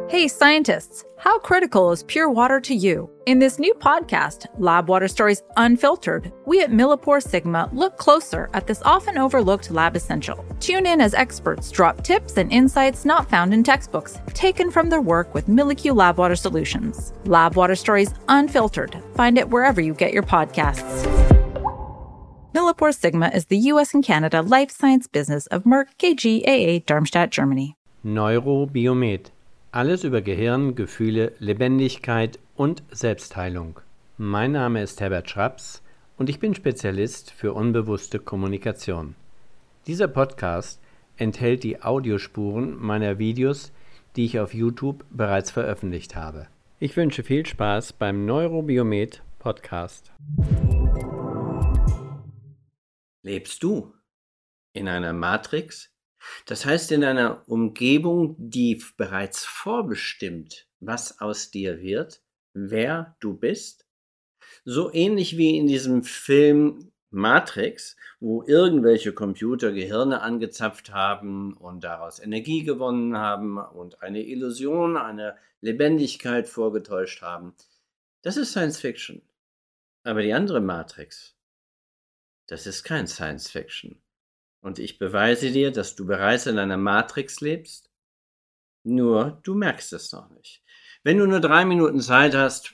Hey, scientists, how critical is pure water to you? In this new podcast, Lab Water Stories Unfiltered, we at Millipore Sigma look closer at this often overlooked lab essential. Tune in as experts drop tips and insights not found in textbooks, taken from their work with MilliQ Lab Water Solutions. Lab Water Stories Unfiltered. Find it wherever you get your podcasts. Millipore Sigma is the US and Canada life science business of Merck KGaA Darmstadt, Germany. Neurobiomet. Alles über Gehirn, Gefühle, Lebendigkeit und Selbstheilung. Mein Name ist Herbert Schraps und ich bin Spezialist für unbewusste Kommunikation. Dieser Podcast enthält die Audiospuren meiner Videos, die ich auf YouTube bereits veröffentlicht habe. Ich wünsche viel Spaß beim Neurobiomet Podcast. Lebst du in einer Matrix? Das heißt, in einer Umgebung, die bereits vorbestimmt, was aus dir wird, wer du bist? So ähnlich wie in diesem Film Matrix, wo irgendwelche Computer Gehirne angezapft haben und daraus Energie gewonnen haben und eine Illusion, eine Lebendigkeit vorgetäuscht haben. Das ist Science Fiction. Aber die andere Matrix, das ist kein Science Fiction. Und ich beweise dir, dass du bereits in einer Matrix lebst, nur du merkst es noch nicht. Wenn du nur 3 Minuten Zeit hast,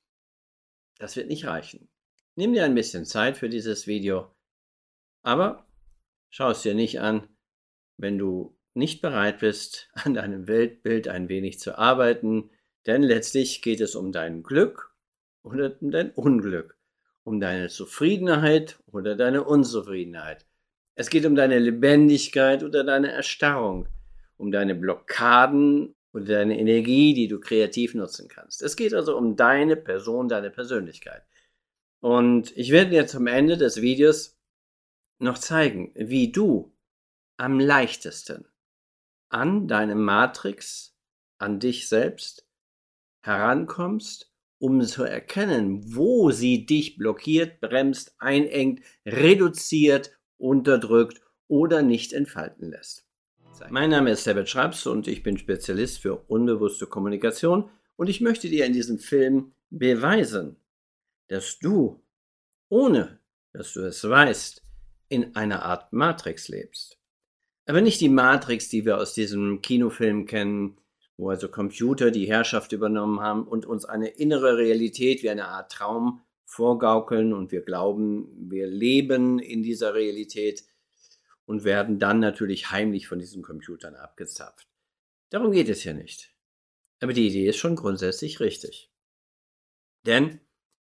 das wird nicht reichen. Nimm dir ein bisschen Zeit für dieses Video, aber schau es dir nicht an, wenn du nicht bereit bist, an deinem Weltbild ein wenig zu arbeiten, denn letztlich geht es um dein Glück oder um dein Unglück, um deine Zufriedenheit oder deine Unzufriedenheit. Es geht um deine Lebendigkeit oder deine Erstarrung, um deine Blockaden oder deine Energie, die du kreativ nutzen kannst. Es geht also um deine Person, deine Persönlichkeit. Und ich werde dir zum Ende des Videos noch zeigen, wie du am leichtesten an deine Matrix, an dich selbst herankommst, um zu erkennen, wo sie dich blockiert, bremst, einengt, reduziert, unterdrückt oder nicht entfalten lässt. Mein Name ist Herbert Schraps und ich bin Spezialist für unbewusste Kommunikation und ich möchte dir in diesem Film beweisen, dass du, ohne dass du es weißt, in einer Art Matrix lebst. Aber nicht die Matrix, die wir aus diesem Kinofilm kennen, wo also Computer die Herrschaft übernommen haben und uns eine innere Realität wie eine Art Traum vorgaukeln und wir glauben, wir leben in dieser Realität und werden dann natürlich heimlich von diesen Computern abgezapft. Darum geht es hier nicht. Aber die Idee ist schon grundsätzlich richtig. Denn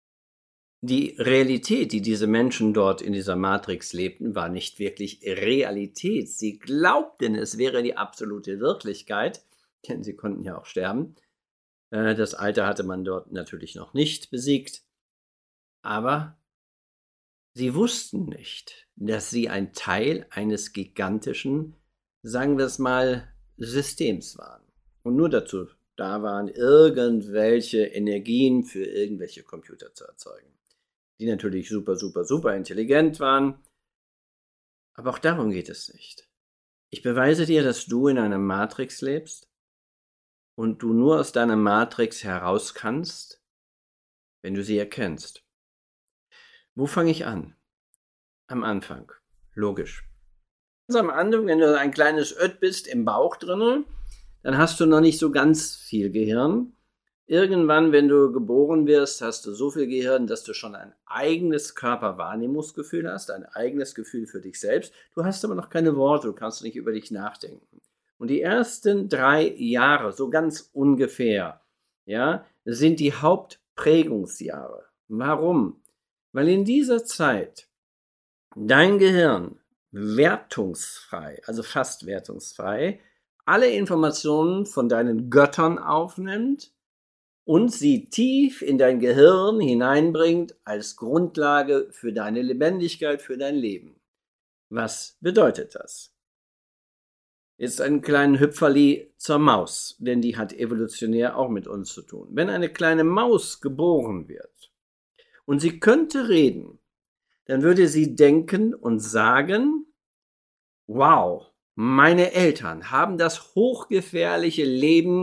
die Realität, die diese Menschen dort in dieser Matrix lebten, war nicht wirklich Realität. Sie glaubten, es wäre die absolute Wirklichkeit, denn sie konnten ja auch sterben. Das Alter hatte man dort natürlich noch nicht besiegt. Aber sie wussten nicht, dass sie ein Teil eines gigantischen, sagen wir es mal, Systems waren. Und nur dazu da waren, irgendwelche Energien für irgendwelche Computer zu erzeugen. Die natürlich super, super, super intelligent waren. Aber auch darum geht es nicht. Ich beweise dir, dass du in einer Matrix lebst und du nur aus deiner Matrix heraus kannst, wenn du sie erkennst. Wo fange ich an? Am Anfang. Logisch. Also am Anfang, wenn du ein kleines Ött bist im Bauch drin, dann hast du noch nicht so ganz viel Gehirn. Irgendwann, wenn du geboren wirst, hast du so viel Gehirn, dass du schon ein eigenes Körperwahrnehmungsgefühl hast, ein eigenes Gefühl für dich selbst. Du hast aber noch keine Worte, du kannst nicht über dich nachdenken. Und die ersten 3 Jahre, so ganz ungefähr, ja, sind die Hauptprägungsjahre. Warum? Weil in dieser Zeit dein Gehirn wertungsfrei, also fast wertungsfrei, alle Informationen von deinen Göttern aufnimmt und sie tief in dein Gehirn hineinbringt als Grundlage für deine Lebendigkeit, für dein Leben. Was bedeutet das? Jetzt einen kleinen Hüpferli zur Maus, denn die hat evolutionär auch mit uns zu tun. Wenn eine kleine Maus geboren wird und sie könnte reden, dann würde sie denken und sagen, wow, meine Eltern haben das hochgefährliche Leben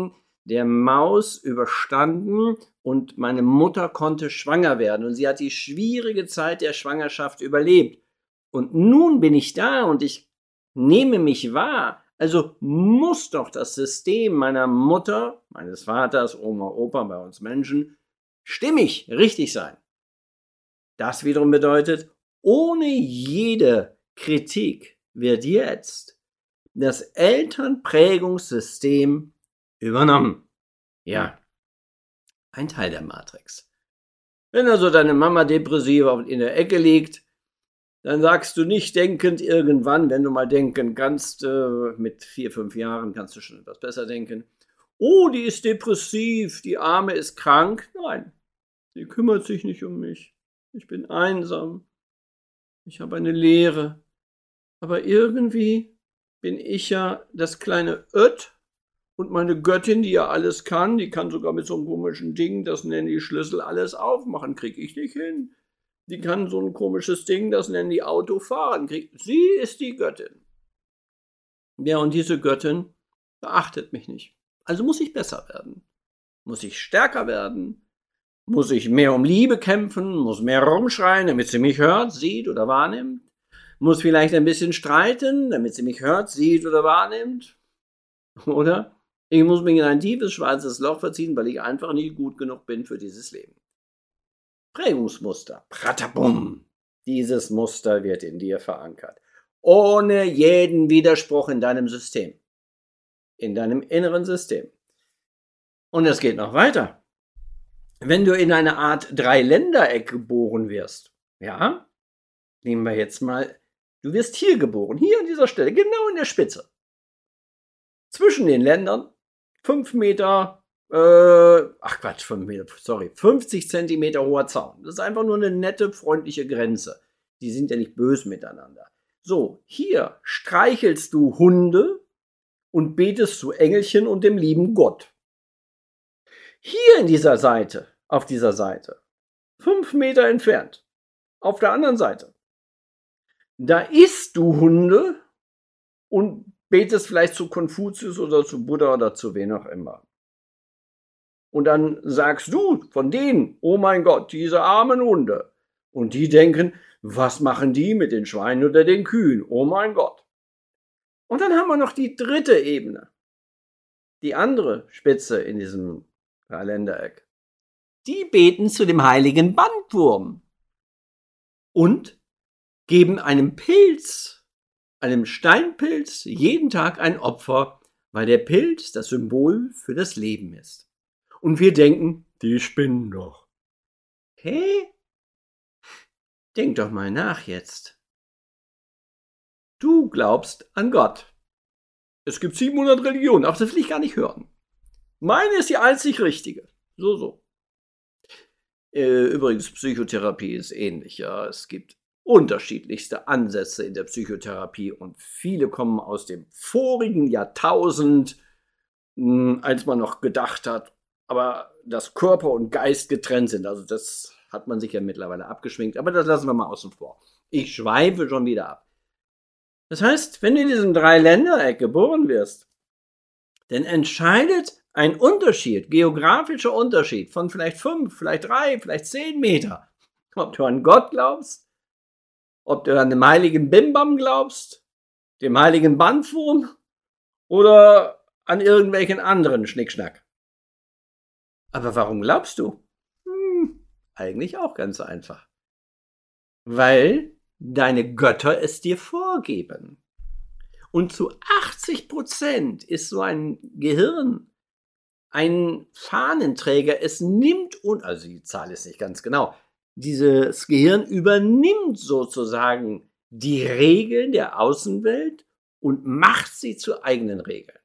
der Maus überstanden und meine Mutter konnte schwanger werden und sie hat die schwierige Zeit der Schwangerschaft überlebt. Und nun bin ich da und ich nehme mich wahr. Also muss doch das System meiner Mutter, meines Vaters, Oma, Opa, bei uns Menschen, stimmig, richtig sein. Das wiederum bedeutet, ohne jede Kritik wird jetzt das Elternprägungssystem übernommen. Ja, ein Teil der Matrix. Wenn also deine Mama depressiv in der Ecke liegt, dann sagst du nicht denkend irgendwann, wenn du mal denken kannst, mit 4, 5 Jahren kannst du schon etwas besser denken, oh, die ist depressiv, die Arme ist krank. Nein, sie kümmert sich nicht um mich. Ich bin einsam. Ich habe eine Leere. Aber irgendwie bin ich ja das kleine Ött und meine Göttin, die ja alles kann, die kann sogar mit so einem komischen Ding, das nennen die Schlüssel, alles aufmachen, kriege ich nicht hin. Die kann so ein komisches Ding, das nennen die Autofahren. Sie ist die Göttin. Ja, und diese Göttin beachtet mich nicht. Also muss ich besser werden. Muss ich stärker werden. Muss ich mehr um Liebe kämpfen. Muss mehr rumschreien, damit sie mich hört, sieht oder wahrnimmt. Muss vielleicht ein bisschen streiten, damit sie mich hört, sieht oder wahrnimmt. Oder ich muss mich in ein tiefes, schwarzes Loch verziehen, weil ich einfach nicht gut genug bin für dieses Leben. Prägungsmuster. Pratabum. Dieses Muster wird in dir verankert. Ohne jeden Widerspruch in deinem System. In deinem inneren System. Und es geht noch weiter. Wenn du in eine Art Dreiländereck geboren wirst, ja, nehmen wir jetzt mal, du wirst hier geboren, hier an dieser Stelle, genau in der Spitze. Zwischen den Ländern 5 Meter 50 Zentimeter hoher Zaun. Das ist einfach nur eine nette, freundliche Grenze. Die sind ja nicht böse miteinander. So, hier streichelst du Hunde und betest zu Engelchen und dem lieben Gott. Hier in dieser Seite, auf dieser Seite, 5 Meter entfernt, auf der anderen Seite, da isst du Hunde und betest vielleicht zu Konfuzius oder zu Buddha oder zu wen auch immer. Und dann sagst du von denen, oh mein Gott, diese armen Hunde. Und die denken, was machen die mit den Schweinen oder den Kühen? Oh mein Gott. Und dann haben wir noch die dritte Ebene. Die andere Spitze in diesem Dreiländereck. Die beten zu dem heiligen Bandwurm. Und geben einem Pilz, einem Steinpilz, jeden Tag ein Opfer, weil der Pilz das Symbol für das Leben ist. Und wir denken, die spinnen doch. Hä? Denk doch mal nach jetzt. Du glaubst an Gott. Es gibt 700 Religionen, aber das will ich gar nicht hören. Meine ist die einzig richtige. So. Übrigens, Psychotherapie ist ähnlich. Ja. Es gibt unterschiedlichste Ansätze in der Psychotherapie und viele kommen aus dem vorigen Jahrtausend, als man noch gedacht hat, aber dass Körper und Geist getrennt sind. Also das hat man sich ja mittlerweile abgeschminkt, aber das lassen wir mal außen vor. Ich schweife schon wieder ab. Das heißt, wenn du in diesem Dreiländereck geboren wirst, dann entscheidet ein Unterschied, geografischer Unterschied von vielleicht 5, vielleicht 3, vielleicht 10 Meter, ob du an Gott glaubst, ob du an den heiligen Bimbam glaubst, dem heiligen Bandwurm oder an irgendwelchen anderen Schnickschnack. Aber warum glaubst du? Eigentlich auch ganz einfach. Weil deine Götter es dir vorgeben. Und zu 80% ist so ein Gehirn ein Fahnenträger. Es nimmt, also die Zahl ist nicht ganz genau, dieses Gehirn übernimmt sozusagen die Regeln der Außenwelt und macht sie zu eigenen Regeln.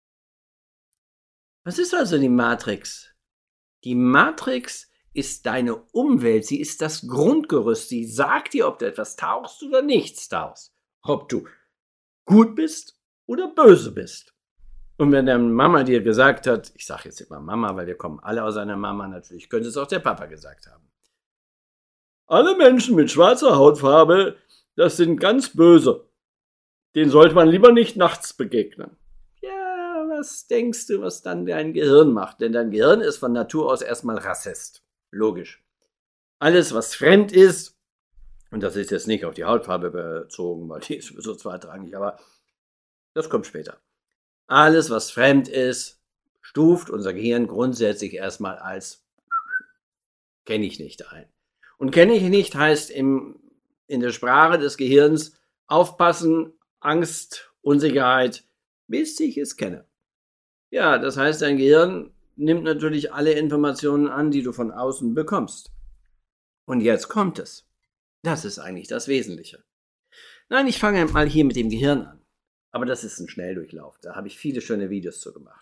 Was ist also die Matrix? Die Matrix ist deine Umwelt, sie ist das Grundgerüst, sie sagt dir, ob du etwas tauchst oder nichts tauchst, ob du gut bist oder böse bist. Und wenn deine Mama dir gesagt hat, ich sage jetzt immer Mama, weil wir kommen alle aus einer Mama, natürlich könnte es auch der Papa gesagt haben. Alle Menschen mit schwarzer Hautfarbe, das sind ganz böse. Denen sollte man lieber nicht nachts begegnen. Ja, Was denkst du, was dann dein Gehirn macht? Denn dein Gehirn ist von Natur aus erstmal Rassist. Logisch. Alles, was fremd ist, und das ist jetzt nicht auf die Hautfarbe bezogen, weil die ist sowieso zweitrangig, aber das kommt später. Alles, was fremd ist, stuft unser Gehirn grundsätzlich erstmal als kenne ich nicht ein. Und kenne ich nicht heißt in der Sprache des Gehirns aufpassen, Angst, Unsicherheit, bis ich es kenne. Ja, das heißt, dein Gehirn nimmt natürlich alle Informationen an, die du von außen bekommst. Und jetzt kommt es. Das ist eigentlich das Wesentliche. Nein, ich fange mal hier mit dem Gehirn an. Aber das ist ein Schnelldurchlauf. Da habe ich viele schöne Videos zu gemacht.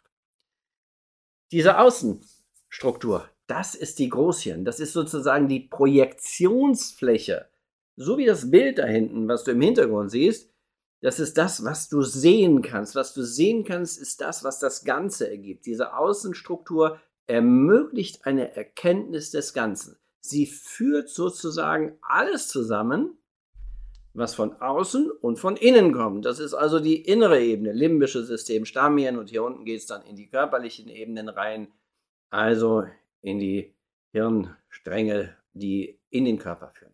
Diese Außenstruktur, das ist die Großhirn. Das ist sozusagen die Projektionsfläche. So wie das Bild da hinten, was du im Hintergrund siehst, das ist das, was du sehen kannst. Was du sehen kannst, ist das, was das Ganze ergibt. Diese Außenstruktur ermöglicht eine Erkenntnis des Ganzen. Sie führt sozusagen alles zusammen, was von außen und von innen kommt. Das ist also die innere Ebene, limbisches System, Stammhirn, und hier unten geht es dann in die körperlichen Ebenen rein, also in die Hirnstränge, die in den Körper führen.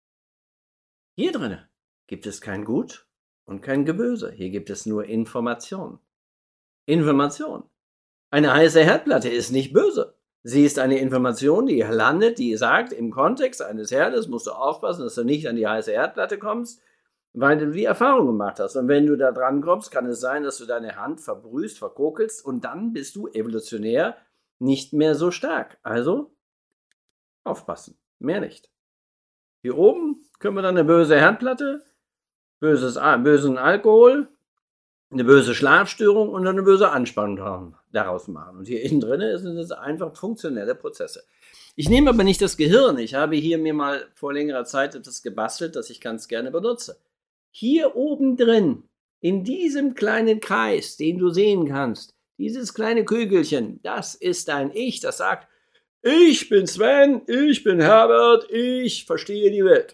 Hier drin gibt es kein Gut und kein Geböse. Hier gibt es nur Information. Information. Eine heiße Herdplatte ist nicht böse. Sie ist eine Information, die landet, die sagt, im Kontext eines Herdes musst du aufpassen, dass du nicht an die heiße Herdplatte kommst, weil du die Erfahrung gemacht hast. Und wenn du da dran kommst, kann es sein, dass du deine Hand verbrühst, verkokelst, und dann bist du evolutionär nicht mehr so stark. Also aufpassen, mehr nicht. Hier oben können wir dann eine böse Herdplatte, bösen Alkohol, eine böse Schlafstörung und eine böse Anspannung daraus machen. Und hier innen drin sind es einfach funktionelle Prozesse. Ich nehme aber nicht das Gehirn. Ich habe hier mir mal vor längerer Zeit etwas gebastelt, das ich ganz gerne benutze. Hier oben drin, in diesem kleinen Kreis, den du sehen kannst, dieses kleine Kügelchen, das ist dein Ich, das sagt, ich bin Sven, ich bin Herbert, ich verstehe die Welt.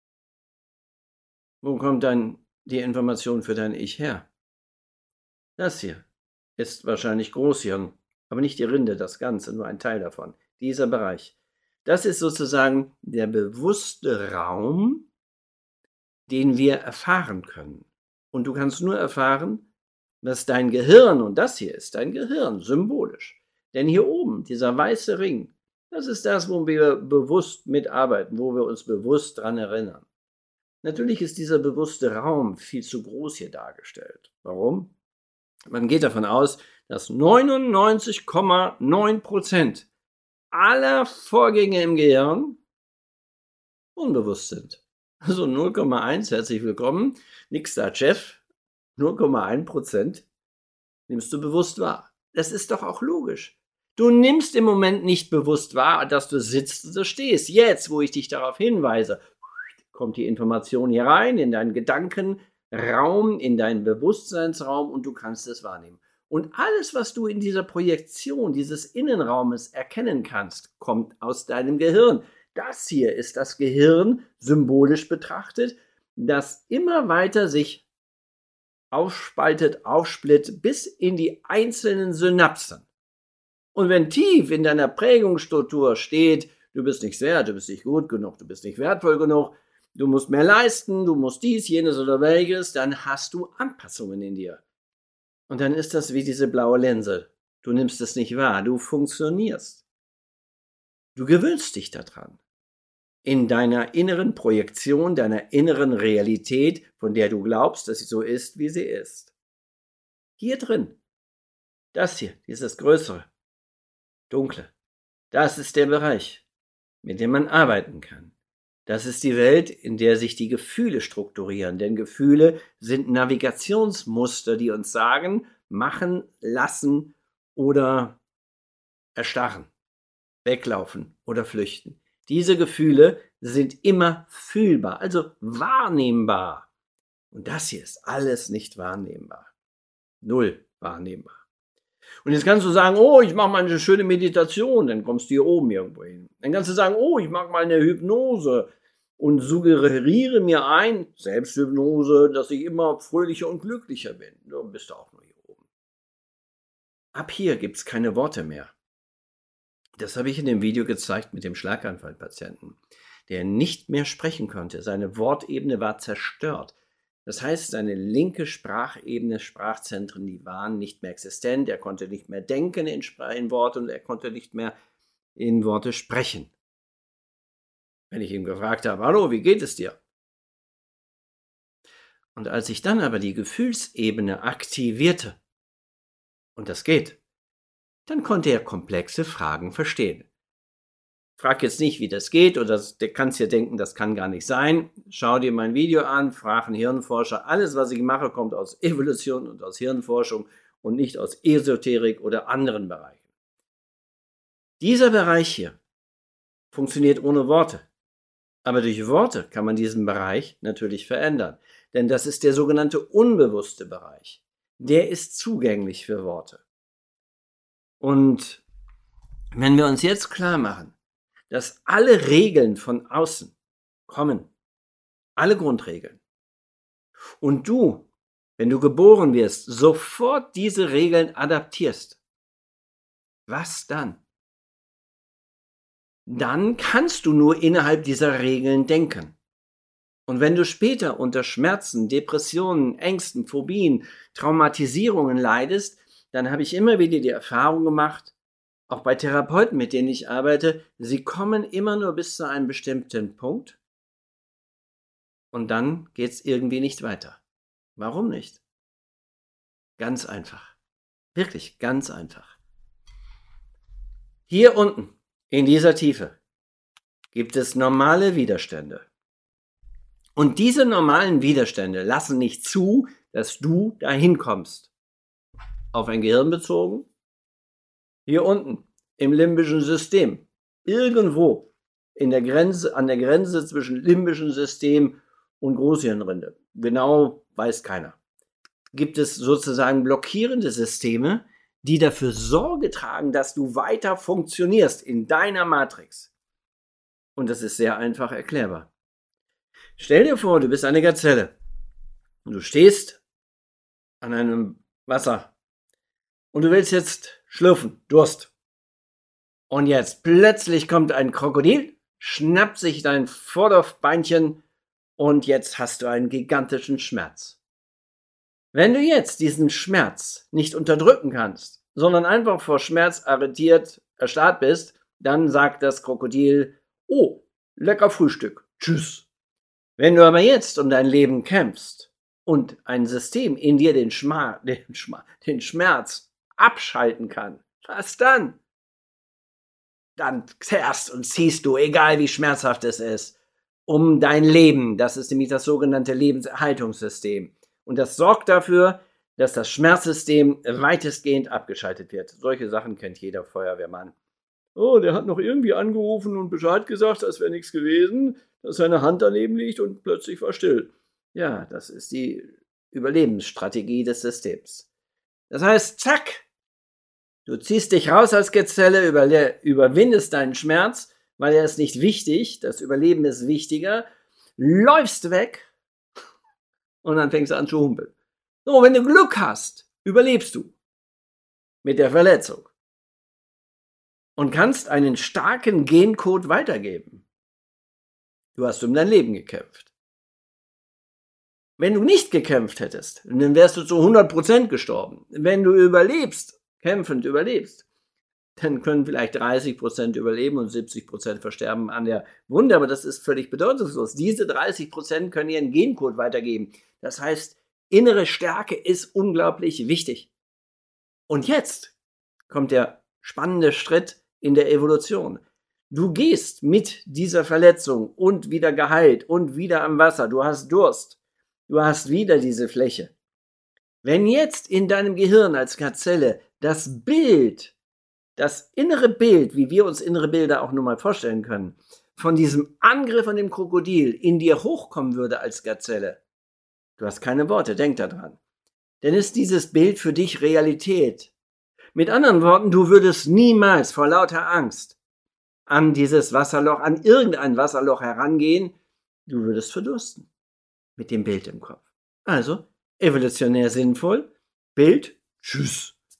Wo kommt dann die Information für dein Ich her? Das hier ist wahrscheinlich Großhirn, aber nicht die Rinde, das Ganze, nur ein Teil davon. Dieser Bereich. Das ist sozusagen der bewusste Raum, den wir erfahren können. Und du kannst nur erfahren, was dein Gehirn, und das hier ist dein Gehirn, symbolisch. Denn hier oben, dieser weiße Ring, das ist das, wo wir bewusst mitarbeiten, wo wir uns bewusst daran erinnern. Natürlich ist dieser bewusste Raum viel zu groß hier dargestellt. Warum? Man geht davon aus, dass 99,9% aller Vorgänge im Gehirn unbewusst sind. Also 0,1, herzlich willkommen, nix da, Chef, 0,1% nimmst du bewusst wahr. Das ist doch auch logisch. Du nimmst im Moment nicht bewusst wahr, dass du sitzt oder stehst. Jetzt, wo ich dich darauf hinweise, kommt die Information hier rein in deinen Gedankenraum, in deinen Bewusstseinsraum, und du kannst es wahrnehmen. Und alles, was du in dieser Projektion dieses Innenraumes erkennen kannst, kommt aus deinem Gehirn. Das hier ist das Gehirn, symbolisch betrachtet, das immer weiter sich aufspaltet, aufsplitt bis in die einzelnen Synapsen. Und wenn tief in deiner Prägungsstruktur steht, du bist nicht wert, du bist nicht gut genug, du bist nicht wertvoll genug, du musst mehr leisten, du musst dies, jenes oder welches, dann hast du Anpassungen in dir. Und dann ist das wie diese blaue Linse. Du nimmst es nicht wahr, du funktionierst. Du gewöhnst dich daran. In deiner inneren Projektion, deiner inneren Realität, von der du glaubst, dass sie so ist, wie sie ist. Hier drin, das hier, dieses Größere, Dunkle, das ist der Bereich, mit dem man arbeiten kann. Das ist die Welt, in der sich die Gefühle strukturieren. Denn Gefühle sind Navigationsmuster, die uns sagen, machen, lassen oder erstarren, weglaufen oder flüchten. Diese Gefühle sind immer fühlbar, also wahrnehmbar. Und das hier ist alles nicht wahrnehmbar. Null wahrnehmbar. Und jetzt kannst du sagen, oh, ich mache mal eine schöne Meditation, dann kommst du hier oben irgendwo hin. Dann kannst du sagen, oh, ich mache mal eine Hypnose und suggeriere mir ein, Selbsthypnose, dass ich immer fröhlicher und glücklicher bin. Dann bist du auch nur hier oben. Ab hier gibt es keine Worte mehr. Das habe ich in dem Video gezeigt mit dem Schlaganfallpatienten, der nicht mehr sprechen konnte. Seine Wortebene war zerstört. Das heißt, seine linke Sprachebene, Sprachzentren, die waren nicht mehr existent. Er konnte nicht mehr denken in Worte und er konnte nicht mehr in Worte sprechen. Wenn ich ihn gefragt habe, hallo, wie geht es dir? Und als ich dann aber die Gefühlsebene aktivierte, und das geht, dann konnte er komplexe Fragen verstehen. Frag jetzt nicht, wie das geht, oder du kannst dir denken, das kann gar nicht sein. Schau dir mein Video an, frag einen Hirnforscher. Alles, was ich mache, kommt aus Evolution und aus Hirnforschung und nicht aus Esoterik oder anderen Bereichen. Dieser Bereich hier funktioniert ohne Worte. Aber durch Worte kann man diesen Bereich natürlich verändern. Denn das ist der sogenannte unbewusste Bereich. Der ist zugänglich für Worte. Und wenn wir uns jetzt klar machen, dass alle Regeln von außen kommen, alle Grundregeln, und du, wenn du geboren wirst, sofort diese Regeln adaptierst, was dann? Dann kannst du nur innerhalb dieser Regeln denken. Und wenn du später unter Schmerzen, Depressionen, Ängsten, Phobien, Traumatisierungen leidest, dann habe ich immer wieder die Erfahrung gemacht, auch bei Therapeuten, mit denen ich arbeite, sie kommen immer nur bis zu einem bestimmten Punkt und dann geht es irgendwie nicht weiter. Warum nicht? Ganz einfach. Wirklich ganz einfach. Hier unten, in dieser Tiefe, gibt es normale Widerstände. Und diese normalen Widerstände lassen nicht zu, dass du dahin kommst. Auf ein Gehirn bezogen, hier unten im limbischen System, irgendwo an der Grenze zwischen limbischem System und Großhirnrinde, genau weiß keiner, gibt es sozusagen blockierende Systeme, die dafür Sorge tragen, dass du weiter funktionierst in deiner Matrix. Und das ist sehr einfach erklärbar. Stell dir vor, du bist eine Gazelle und du stehst an einem Wasser und du willst jetzt schlürfen, Durst. Und jetzt plötzlich kommt ein Krokodil, schnappt sich dein Vorderbeinchen und jetzt hast du einen gigantischen Schmerz. Wenn du jetzt diesen Schmerz nicht unterdrücken kannst, sondern einfach vor Schmerz erstarrt bist, dann sagt das Krokodil, oh, lecker Frühstück, tschüss. Wenn du aber jetzt um dein Leben kämpfst und ein System in dir den Schmerz abschalten kann, was dann? Dann zerrst und ziehst du, egal wie schmerzhaft es ist, um dein Leben. Das ist nämlich das sogenannte Lebenserhaltungssystem. Und das sorgt dafür, dass das Schmerzsystem weitestgehend abgeschaltet wird. Solche Sachen kennt jeder Feuerwehrmann. Oh, der hat noch irgendwie angerufen und Bescheid gesagt, das wäre nichts gewesen, dass seine Hand daneben liegt und plötzlich war still. Ja, das ist die Überlebensstrategie des Systems. Das heißt, zack, du ziehst dich raus als Gazelle, überwindest deinen Schmerz, weil er ist nicht wichtig, das Überleben ist wichtiger, läufst weg und dann fängst du an zu humpeln. So, wenn du Glück hast, überlebst du mit der Verletzung und kannst einen starken Gencode weitergeben. Du hast um dein Leben gekämpft. Wenn du nicht gekämpft hättest, dann wärst du zu 100% gestorben. Wenn du überlebst, kämpfend überlebst, dann können vielleicht 30% überleben und 70% versterben an der Wunde, aber das ist völlig bedeutungslos. Diese 30% können ihren Gencode weitergeben. Das heißt, innere Stärke ist unglaublich wichtig. Und jetzt kommt der spannende Schritt in der Evolution. Du gehst mit dieser Verletzung und wieder geheilt und wieder am Wasser. Du hast Durst. Du hast wieder diese Fläche. Wenn jetzt in deinem Gehirn als Gazelle das Bild, das innere Bild, wie wir uns innere Bilder auch nur mal vorstellen können, von diesem Angriff von dem Krokodil in dir hochkommen würde als Gazelle, du hast keine Worte, denk daran. Dann ist dieses Bild für dich Realität. Mit anderen Worten, du würdest niemals vor lauter Angst an dieses Wasserloch, an irgendein Wasserloch herangehen. Du würdest verdursten mit dem Bild im Kopf. Also, evolutionär sinnvoll, Bild, tschüss.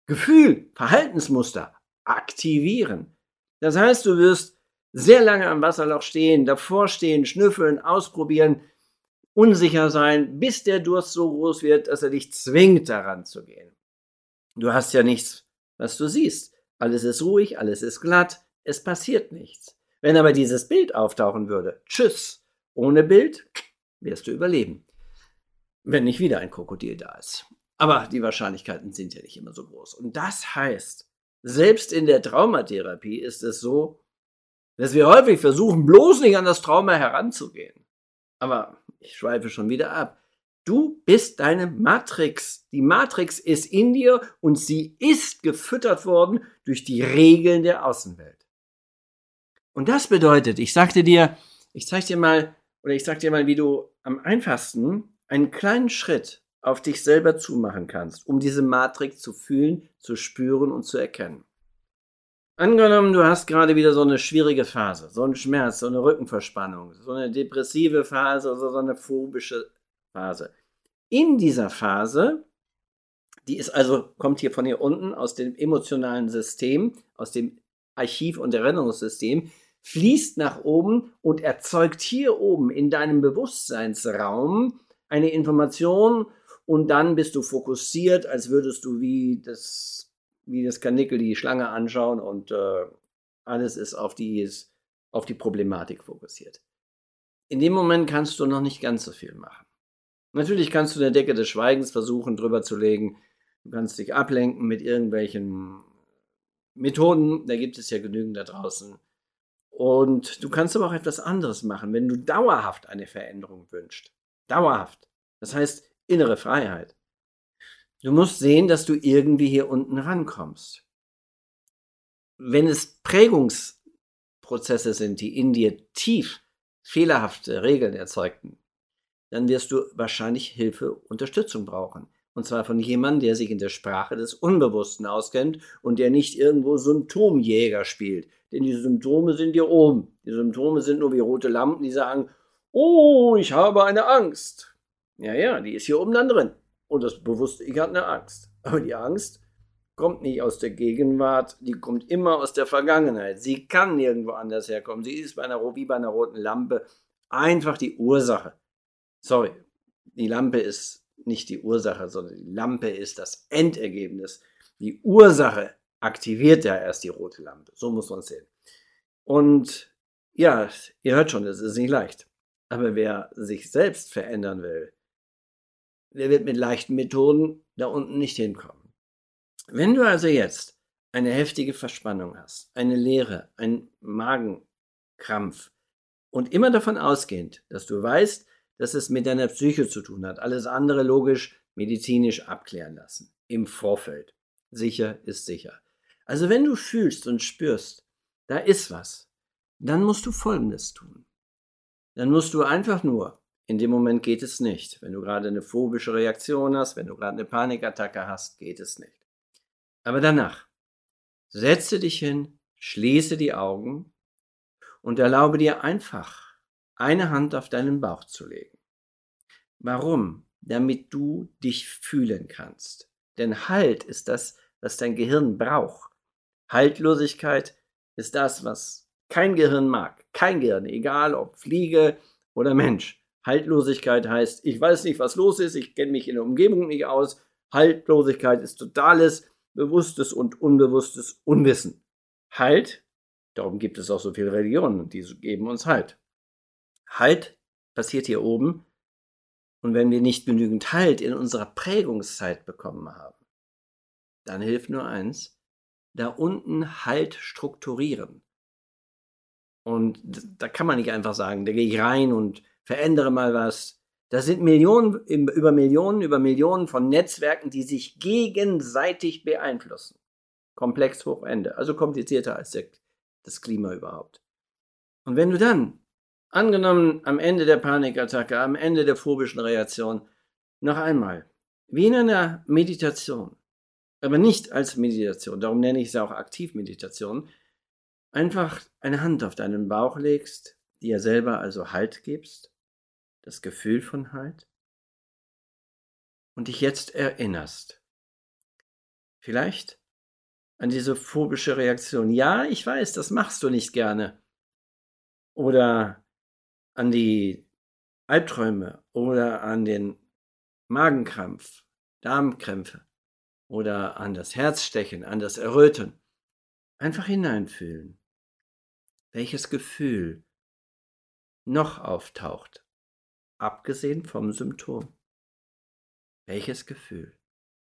Gefühl, Verhaltensmuster aktivieren. Das heißt, du wirst sehr lange am Wasserloch stehen, davor stehen, schnüffeln, ausprobieren, unsicher sein, bis der Durst so groß wird, dass er dich zwingt, daran zu gehen. Du hast ja nichts, was du siehst. Alles ist ruhig, alles ist glatt, es passiert nichts. Wenn aber dieses Bild auftauchen würde, tschüss, ohne Bild wirst du überleben. Wenn nicht wieder ein Krokodil da ist. Aber die Wahrscheinlichkeiten sind ja nicht immer so groß. Und das heißt, selbst in der Traumatherapie ist es so, dass wir häufig versuchen, bloß nicht an das Trauma heranzugehen. Aber ich schweife schon wieder ab. Du bist deine Matrix. Die Matrix ist in dir und sie ist gefüttert worden durch die Regeln der Außenwelt. Und das bedeutet, ich zeig dir mal, wie du am einfachsten einen kleinen Schritt auf dich selber zumachen kannst, um diese Matrix zu fühlen, zu spüren und zu erkennen. Angenommen, du hast gerade wieder so eine schwierige Phase, so einen Schmerz, so eine Rückenverspannung, so eine depressive Phase oder so eine phobische Phase. In dieser Phase, kommt hier von hier unten aus dem emotionalen System, aus dem Archiv- und Erinnerungssystem, fließt nach oben und erzeugt hier oben in deinem Bewusstseinsraum eine Information und dann bist du fokussiert, als würdest du wie das Karnickel die Schlange anschauen und alles ist auf die Problematik fokussiert. In dem Moment kannst du noch nicht ganz so viel machen. Natürlich kannst du eine Decke des Schweigens versuchen, drüber zu legen. Du kannst dich ablenken mit irgendwelchen Methoden, da gibt es ja genügend da draußen. Und du kannst aber auch etwas anderes machen, wenn du dauerhaft eine Veränderung wünschst. Dauerhaft. Das heißt innere Freiheit. Du musst sehen, dass du irgendwie hier unten rankommst. Wenn es Prägungsprozesse sind, die in dir tief fehlerhafte Regeln erzeugten, dann wirst du wahrscheinlich Hilfe, Unterstützung brauchen. Und zwar von jemandem, der sich in der Sprache des Unbewussten auskennt und der nicht irgendwo Symptomjäger spielt. Denn die Symptome sind hier oben. Die Symptome sind nur wie rote Lampen, die sagen, oh, ich habe eine Angst. Ja, die ist hier oben dann drin. Und das Bewusste, ich habe eine Angst. Aber die Angst kommt nicht aus der Gegenwart, die kommt immer aus der Vergangenheit. Sie kann nirgendwo anders herkommen. Sie ist wie bei einer roten Lampe einfach die Ursache. Sorry, die Lampe ist nicht die Ursache, sondern die Lampe ist das Endergebnis. Die Ursache aktiviert ja erst die rote Lampe. So muss man es sehen. Und ja, ihr hört schon, das ist nicht leicht. Aber wer sich selbst verändern will, der wird mit leichten Methoden da unten nicht hinkommen. Wenn du also jetzt eine heftige Verspannung hast, eine Leere, einen Magenkrampf und immer davon ausgehend, dass du weißt, dass es mit deiner Psyche zu tun hat, alles andere logisch, medizinisch abklären lassen, im Vorfeld. Sicher ist sicher. Also wenn du fühlst und spürst, da ist was, dann musst du Folgendes tun. Dann musst du einfach nur, in dem Moment geht es nicht. Wenn du gerade eine phobische Reaktion hast, wenn du gerade eine Panikattacke hast, geht es nicht. Aber danach, setze dich hin, schließe die Augen und erlaube dir einfach, eine Hand auf deinen Bauch zu legen. Warum? Damit du dich fühlen kannst. Denn Halt ist das, was dein Gehirn braucht. Haltlosigkeit ist das, was kein Gehirn mag. Kein Gehirn, egal ob Fliege oder Mensch. Haltlosigkeit heißt, ich weiß nicht, was los ist, ich kenne mich in der Umgebung nicht aus. Haltlosigkeit ist totales, bewusstes und unbewusstes Unwissen. Halt, darum gibt es auch so viele Religionen, die geben uns Halt. Halt passiert hier oben. Und wenn wir nicht genügend Halt in unserer Prägungszeit bekommen haben, dann hilft nur eins, da unten Halt strukturieren. Und da kann man nicht einfach sagen, da gehe ich rein und verändere mal was. Das sind Millionen über Millionen von Netzwerken, die sich gegenseitig beeinflussen. Komplex hoch Ende, also komplizierter als das Klima überhaupt. Und wenn du dann, angenommen am Ende der Panikattacke, am Ende der phobischen Reaktion, noch einmal, wie in einer Meditation, aber nicht als Meditation, darum nenne ich es auch Aktivmeditation, einfach eine Hand auf deinen Bauch legst, dir selber also Halt gibst, das Gefühl von Halt, und dich jetzt erinnerst. Vielleicht an diese phobische Reaktion. Ja, ich weiß, das machst du nicht gerne. Oder an die Albträume oder an den Magenkrampf, Darmkrämpfe oder an das Herzstechen, an das Erröten. Einfach hineinfühlen, welches Gefühl noch auftaucht, abgesehen vom Symptom. Welches Gefühl?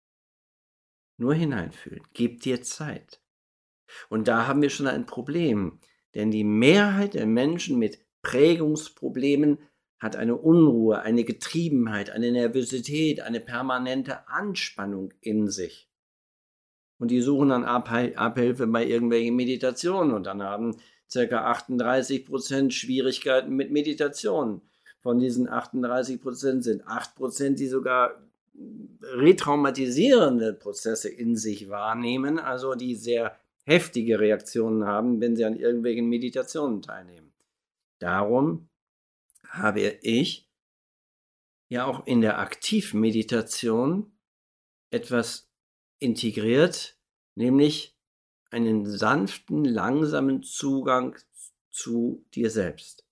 Nur hineinfühlen. Gib dir Zeit. Und da haben wir schon ein Problem, denn die Mehrheit der Menschen mit Prägungsproblemen hat eine Unruhe, eine Getriebenheit, eine Nervosität, eine permanente Anspannung in sich. Und die suchen dann Abhilfe bei irgendwelchen Meditationen und dann haben ca. 38% Schwierigkeiten mit Meditation. Von diesen 38% sind 8%, die sogar retraumatisierende Prozesse in sich wahrnehmen, also die sehr heftige Reaktionen haben, wenn sie an irgendwelchen Meditationen teilnehmen. Darum habe ich ja auch in der Aktivmeditation etwas integriert, nämlich einen sanften, langsamen Zugang zu dir selbst.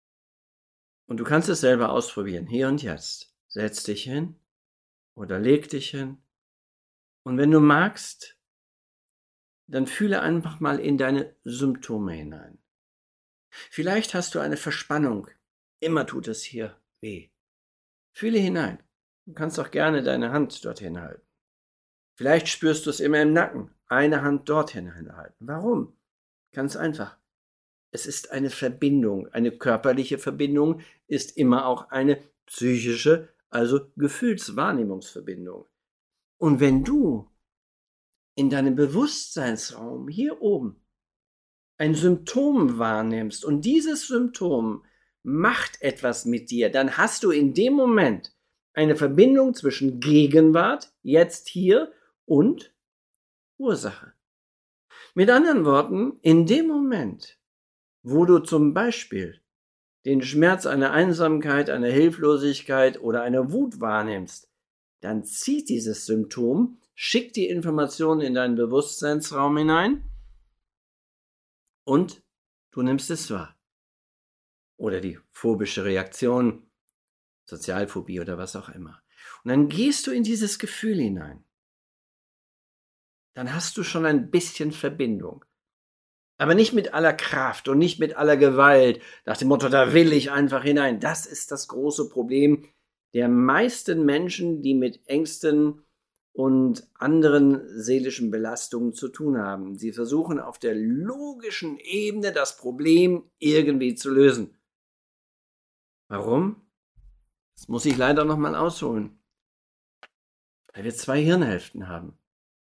Und du kannst es selber ausprobieren, hier und jetzt. Setz dich hin oder leg dich hin. Und wenn du magst, dann fühle einfach mal in deine Symptome hinein. Vielleicht hast du eine Verspannung. Immer tut es hier weh. Fühle hinein. Du kannst auch gerne deine Hand dorthin halten. Vielleicht spürst du es immer im Nacken. Eine Hand dorthin halten. Warum? Ganz einfach. Es ist eine Verbindung. Eine körperliche Verbindung ist immer auch eine psychische, also Gefühlswahrnehmungsverbindung. Und wenn du in deinem Bewusstseinsraum hier oben ein Symptom wahrnimmst und dieses Symptom macht etwas mit dir, dann hast du in dem Moment eine Verbindung zwischen Gegenwart, jetzt hier, und Ursache. Mit anderen Worten, in dem Moment, wo du zum Beispiel den Schmerz einer Einsamkeit, einer Hilflosigkeit oder einer Wut wahrnimmst, dann zieht dieses Symptom, schickt die Informationen in deinen Bewusstseinsraum hinein und du nimmst es wahr. Oder die phobische Reaktion, Sozialphobie oder was auch immer. Und dann gehst du in dieses Gefühl hinein. Dann hast du schon ein bisschen Verbindung. Aber nicht mit aller Kraft und nicht mit aller Gewalt, nach dem Motto, da will ich einfach hinein. Das ist das große Problem der meisten Menschen, die mit Ängsten und anderen seelischen Belastungen zu tun haben. Sie versuchen auf der logischen Ebene das Problem irgendwie zu lösen. Warum? Das muss ich leider nochmal ausholen. Weil wir zwei Hirnhälften haben.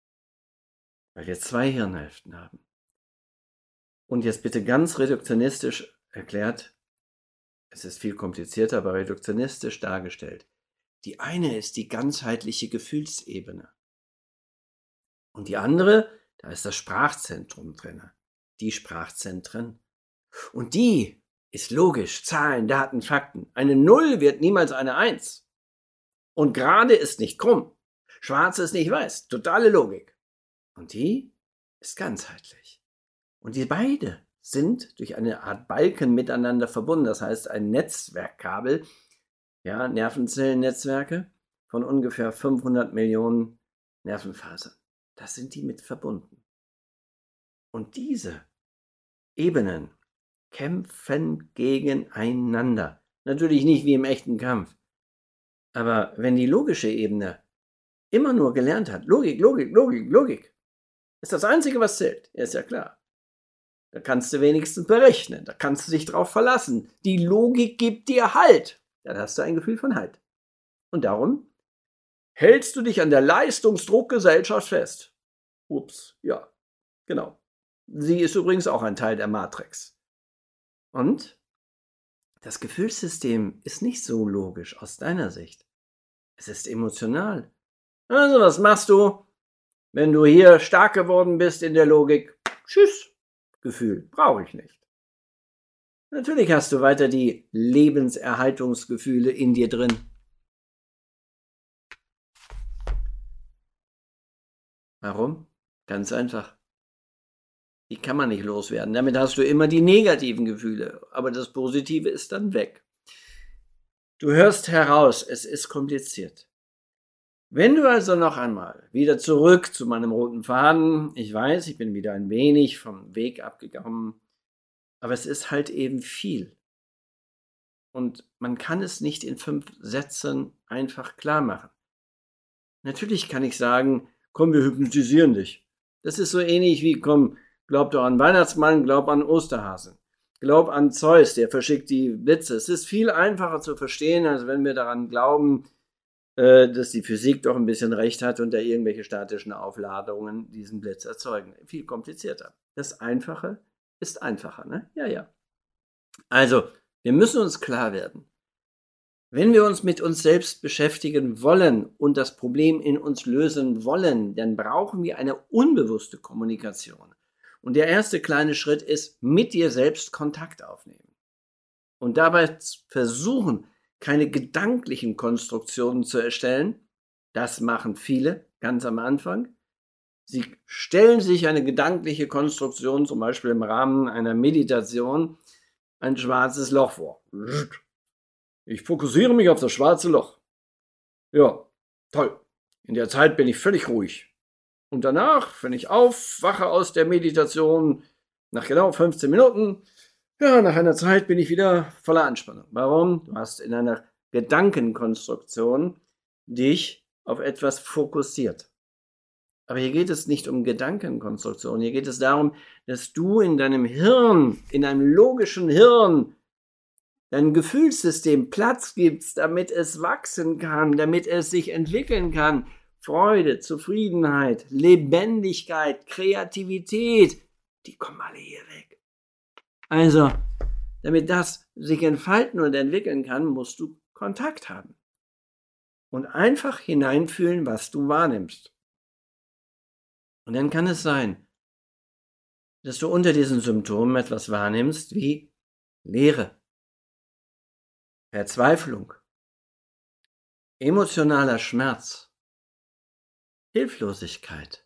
Und jetzt bitte ganz reduktionistisch erklärt, es ist viel komplizierter, aber reduktionistisch dargestellt. Die eine ist die ganzheitliche Gefühlsebene. Und die andere, da ist das Sprachzentrum drin. Die Sprachzentren. Und die ist logisch. Zahlen, Daten, Fakten. Eine 0 wird niemals eine 1. Und gerade ist nicht krumm. Schwarz ist nicht weiß. Totale Logik. Und die ist ganzheitlich. Und die beide sind durch eine Art Balken miteinander verbunden. Das heißt, ein Netzwerkkabel, ja, Nervenzellennetzwerke von ungefähr 500 Millionen Nervenfasern. Das sind die mit verbunden. Und diese Ebenen kämpfen gegeneinander. Natürlich nicht wie im echten Kampf. Aber wenn die logische Ebene immer nur gelernt hat, Logik, ist das Einzige, was zählt. Ist ja klar. Da kannst du wenigstens berechnen. Da kannst du dich drauf verlassen. Die Logik gibt dir Halt. Dann hast du ein Gefühl von Halt. Und darum hältst du dich an der Leistungsdruckgesellschaft fest. Ups, ja, genau. Sie ist übrigens auch ein Teil der Matrix. Und das Gefühlssystem ist nicht so logisch aus deiner Sicht. Es ist emotional. Also, was machst du, wenn du hier stark geworden bist in der Logik? Tschüss, Gefühl, brauche ich nicht. Natürlich hast du weiter die Lebenserhaltungsgefühle in dir drin. Warum? Ganz einfach. Die kann man nicht loswerden. Damit hast du immer die negativen Gefühle, aber das Positive ist dann weg. Du hörst heraus, es ist kompliziert. Wenn du also noch einmal wieder zurück zu meinem roten Faden, ich weiß, ich bin wieder ein wenig vom Weg abgekommen, aber es ist halt eben viel. Und man kann es nicht in 5 Sätzen einfach klar machen. Natürlich kann ich sagen, komm, wir hypnotisieren dich. Das ist so ähnlich wie, komm, glaub doch an Weihnachtsmann, glaub an Osterhasen. Glaub an Zeus, der verschickt die Blitze. Es ist viel einfacher zu verstehen, als wenn wir daran glauben, dass die Physik doch ein bisschen recht hat und da irgendwelche statischen Aufladungen diesen Blitz erzeugen. Viel komplizierter. Das Einfache ist einfacher, ne? Ja. Also, wir müssen uns klar werden, wenn wir uns mit uns selbst beschäftigen wollen und das Problem in uns lösen wollen, dann brauchen wir eine unbewusste Kommunikation. Und der erste kleine Schritt ist, mit dir selbst Kontakt aufnehmen. Und dabei versuchen, keine gedanklichen Konstruktionen zu erstellen. Das machen viele ganz am Anfang. Sie stellen sich eine gedankliche Konstruktion, zum Beispiel im Rahmen einer Meditation, ein schwarzes Loch vor. Ich fokussiere mich auf das schwarze Loch. Ja, toll. In der Zeit bin ich völlig ruhig. Und danach, wenn ich aufwache aus der Meditation, nach genau 15 Minuten, ja, nach einer Zeit bin ich wieder voller Anspannung. Warum? Du hast in einer Gedankenkonstruktion dich auf etwas fokussiert. Aber hier geht es nicht um Gedankenkonstruktion. Hier geht es darum, dass du in deinem Hirn, in einem logischen Hirn, deinem Gefühlssystem Platz gibst, damit es wachsen kann, damit es sich entwickeln kann. Freude, Zufriedenheit, Lebendigkeit, Kreativität, die kommen alle hier weg. Also, damit das sich entfalten und entwickeln kann, musst du Kontakt haben. Und einfach hineinfühlen, was du wahrnimmst. Und dann kann es sein, dass du unter diesen Symptomen etwas wahrnimmst wie Leere, Verzweiflung, emotionaler Schmerz, Hilflosigkeit,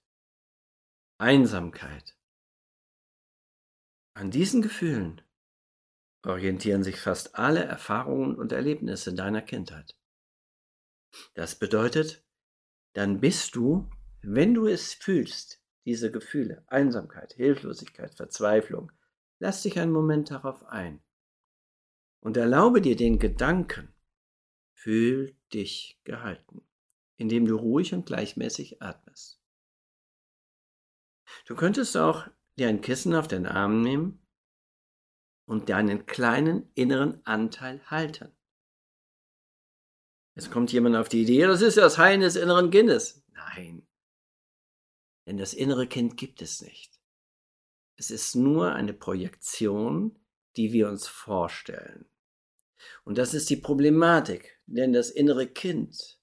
Einsamkeit. An diesen Gefühlen orientieren sich fast alle Erfahrungen und Erlebnisse deiner Kindheit. Das bedeutet, dann bist du, wenn du es fühlst, diese Gefühle, Einsamkeit, Hilflosigkeit, Verzweiflung, lass dich einen Moment darauf ein und erlaube dir den Gedanken, fühl dich gehalten, indem du ruhig und gleichmäßig atmest. Du könntest auch dir ein Kissen auf den Arm nehmen und deinen kleinen inneren Anteil halten. Jetzt kommt jemand auf die Idee, das ist das Heilen des inneren Kindes. Nein, denn das innere Kind gibt es nicht. Es ist nur eine Projektion, die wir uns vorstellen. Und das ist die Problematik, denn das innere Kind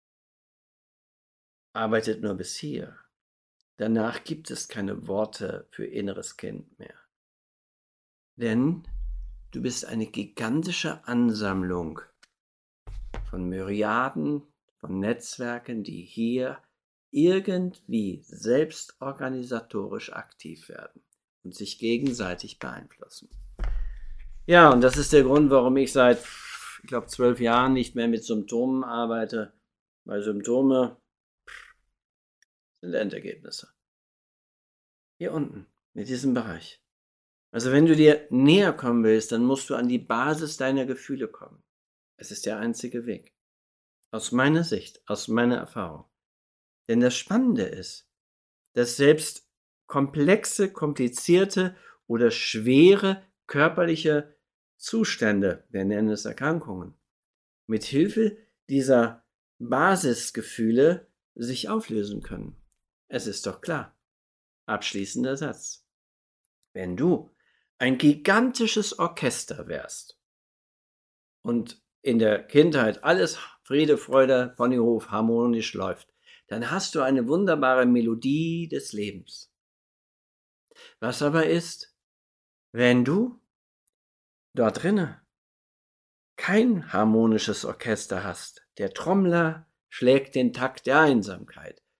arbeitet nur bis hier. Danach gibt es keine Worte für inneres Kind mehr. Denn du bist eine gigantische Ansammlung von Myriaden von Netzwerken, die hier irgendwie selbstorganisatorisch aktiv werden und sich gegenseitig beeinflussen. Ja, und das ist der Grund, warum ich seit, 12 Jahren nicht mehr mit Symptomen arbeite, weil Symptome sind Endergebnisse. Hier unten, mit diesem Bereich. Also wenn du dir näher kommen willst, dann musst du an die Basis deiner Gefühle kommen. Es ist der einzige Weg. Aus meiner Sicht, aus meiner Erfahrung. Denn das Spannende ist, dass selbst komplexe, komplizierte oder schwere körperliche Zustände, wir nennen es Erkrankungen, mit Hilfe dieser Basisgefühle sich auflösen können. Es ist doch klar. Abschließender Satz. Wenn du ein gigantisches Orchester wärst und in der Kindheit alles Friede, Freude, Ponyhof harmonisch läuft, dann hast du eine wunderbare Melodie des Lebens. Was aber ist, wenn du dort drinnen kein harmonisches Orchester hast? Der Trommler schlägt den Takt der Einsamkeit.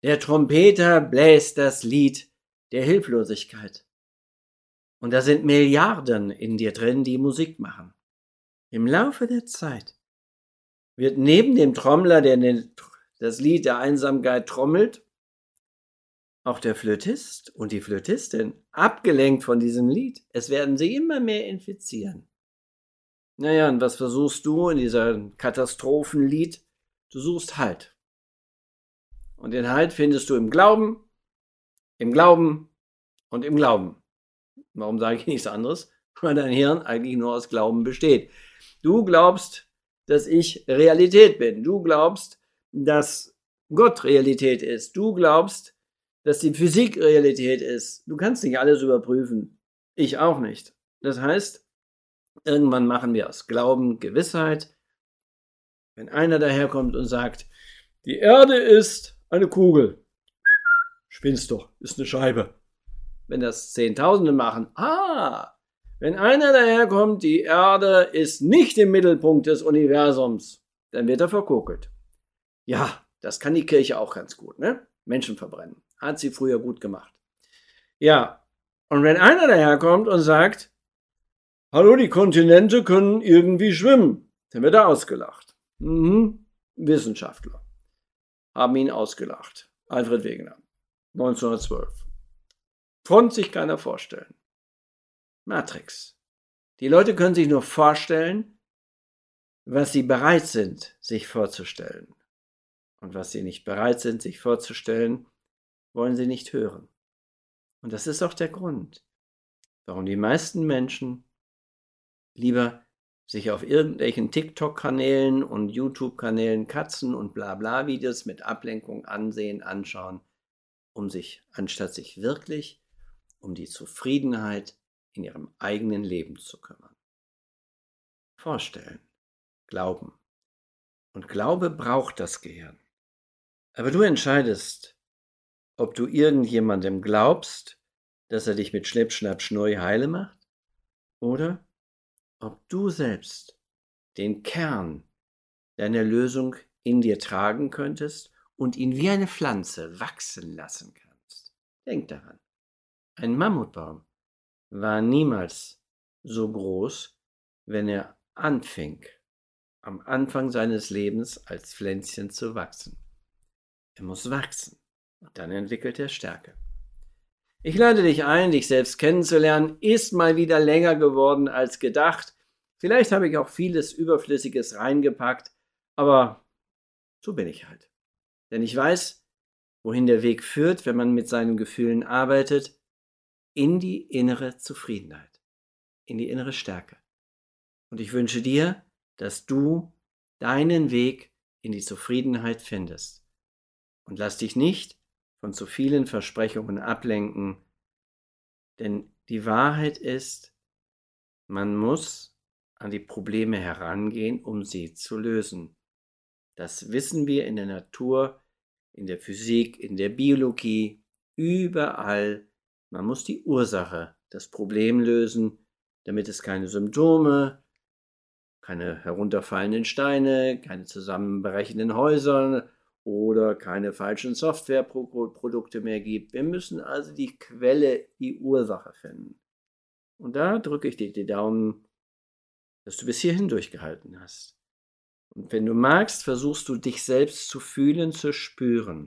Der Trompeter bläst das Lied der Hilflosigkeit. Und da sind Milliarden in dir drin, die Musik machen. Im Laufe der Zeit wird neben dem Trommler, der das Lied der Einsamkeit trommelt, auch der Flötist und die Flötistin abgelenkt von diesem Lied. Es werden sie immer mehr infizieren. Naja, und was versuchst du in dieser Katastrophenlied? Du suchst Halt. Und den Halt findest du im Glauben und im Glauben. Warum sage ich nichts anderes? Weil dein Hirn eigentlich nur aus Glauben besteht. Du glaubst, dass ich Realität bin. Du glaubst, dass Gott Realität ist. Du glaubst, dass die Physik Realität ist. Du kannst nicht alles überprüfen. Ich auch nicht. Das heißt, irgendwann machen wir aus Glauben Gewissheit. Wenn einer daherkommt und sagt, die Erde ist eine Kugel. Spinnst doch, ist eine Scheibe. Wenn das Zehntausende machen, wenn einer daherkommt, die Erde ist nicht im Mittelpunkt des Universums, dann wird er verkokelt. Ja, das kann die Kirche auch ganz gut, ne? Menschen verbrennen. Hat sie früher gut gemacht. Ja, und wenn einer daherkommt und sagt, hallo, die Kontinente können irgendwie schwimmen, dann wird er ausgelacht. Wissenschaftler haben ihn ausgelacht. Alfred Wegener, 1912. Konnte sich keiner vorstellen. Matrix. Die Leute können sich nur vorstellen, was sie bereit sind, sich vorzustellen. Und was sie nicht bereit sind, sich vorzustellen, wollen sie nicht hören. Und das ist auch der Grund, warum die meisten Menschen lieber sich auf irgendwelchen TikTok-Kanälen und YouTube-Kanälen Katzen- und Blabla-Videos mit Ablenkung anschauen, anstatt sich wirklich um die Zufriedenheit in ihrem eigenen Leben zu kümmern. Vorstellen, glauben. Und Glaube braucht das Gehirn. Aber du entscheidest, ob du irgendjemandem glaubst, dass er dich mit Schnipp, Schnapp, Schnurri heile macht, oder ob du selbst den Kern deiner Lösung in dir tragen könntest und ihn wie eine Pflanze wachsen lassen kannst. Denk daran, ein Mammutbaum war niemals so groß, wenn er anfing, am Anfang seines Lebens als Pflänzchen zu wachsen. Er muss wachsen und dann entwickelt er Stärke. Ich lade dich ein, dich selbst kennenzulernen. Ist mal wieder länger geworden als gedacht. Vielleicht habe ich auch vieles Überflüssiges reingepackt, aber so bin ich halt. Denn ich weiß, wohin der Weg führt, wenn man mit seinen Gefühlen arbeitet, in die innere Zufriedenheit, in die innere Stärke. Und ich wünsche dir, dass du deinen Weg in die Zufriedenheit findest. Und lass dich nicht von zu vielen Versprechungen ablenken, denn die Wahrheit ist, man muss an die Probleme herangehen, um sie zu lösen. Das wissen wir in der Natur, in der Physik, in der Biologie, überall. Man muss die Ursache, das Problem lösen, damit es keine Symptome, keine herunterfallenden Steine, keine zusammenbrechenden Häuser oder keine falschen Softwareprodukte mehr gibt. Wir müssen also die Quelle, die Ursache finden. Und da drücke ich dir die Daumen, dass du bis hierhin durchgehalten hast. Und wenn du magst, versuchst du dich selbst zu fühlen, zu spüren.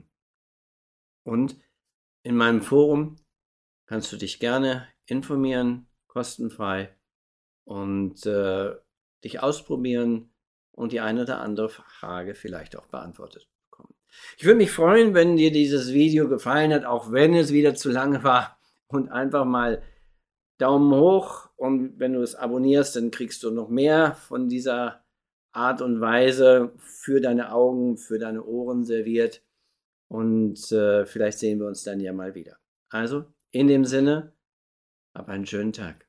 Und in meinem Forum kannst du dich gerne informieren, kostenfrei, und dich ausprobieren und die eine oder andere Frage vielleicht auch beantwortet bekommen. Ich würde mich freuen, wenn dir dieses Video gefallen hat, auch wenn es wieder zu lange war, und einfach mal Daumen hoch, und wenn du es abonnierst, dann kriegst du noch mehr von dieser Art und Weise für deine Augen, für deine Ohren serviert, und vielleicht sehen wir uns dann ja mal wieder. Also, in dem Sinne, hab einen schönen Tag.